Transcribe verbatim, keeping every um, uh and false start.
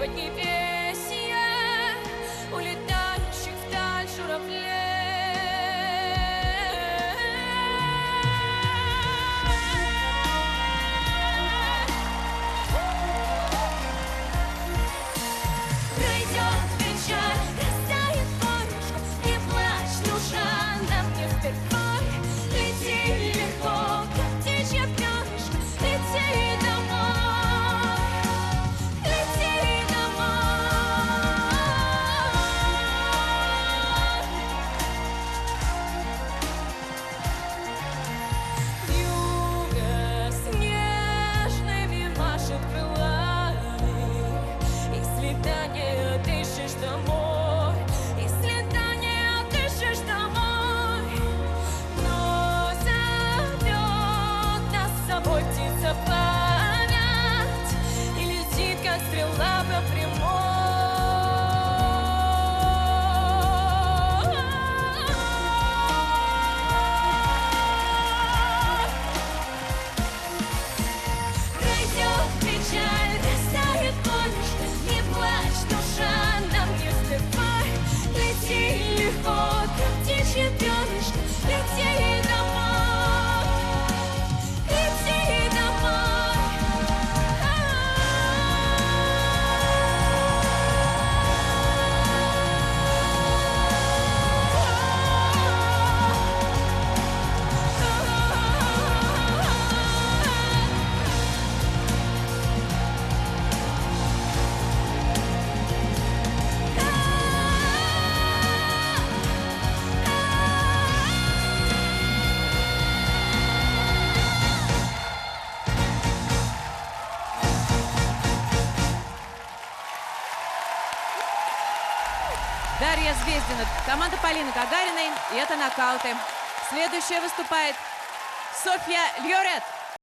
поднебесье улетающих вдаль журавлей. Пройдет печаль, растает понемножку, не плачь, душа, нам не впервой. Лети легко, как птичье перышко, лети домой, лети домой. Вьюга снежными машет крылами, если да не отыщешь домой, если да не отыщешь домой, но зовет нас с собой птица память и летит, как стрела по прямой. Пройдет печаль, растает понемножку, не плачь, душа, нам не впервой. Лети легко, как птичье перышко, лети домой, лети домой. Дарья Звездина, команда Полины Гагариной, и это нокауты. Следующая выступает Софья Льорет.